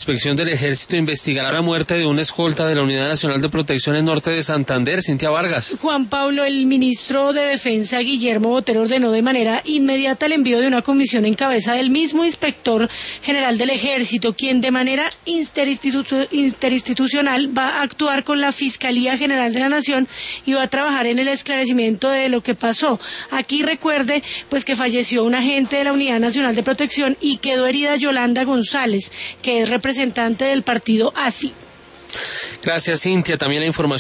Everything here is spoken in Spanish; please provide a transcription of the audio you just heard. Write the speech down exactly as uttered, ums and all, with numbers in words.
Inspección del Ejército investigará la muerte de una escolta de la Unidad Nacional de Protección en Norte de Santander. Cintia Vargas. Juan Pablo, el ministro de Defensa, Guillermo Botero, ordenó de manera inmediata el envío de una comisión en cabeza del mismo inspector general del Ejército, quien de manera interinstitu- interinstitucional va a actuar con la Fiscalía General de la Nación y va a trabajar en el esclarecimiento de lo que pasó. Aquí recuerde pues que falleció un agente de la Unidad Nacional de Protección y quedó herida Yolanda González, que es representante del partido A S I. Gracias, Cintia. También la información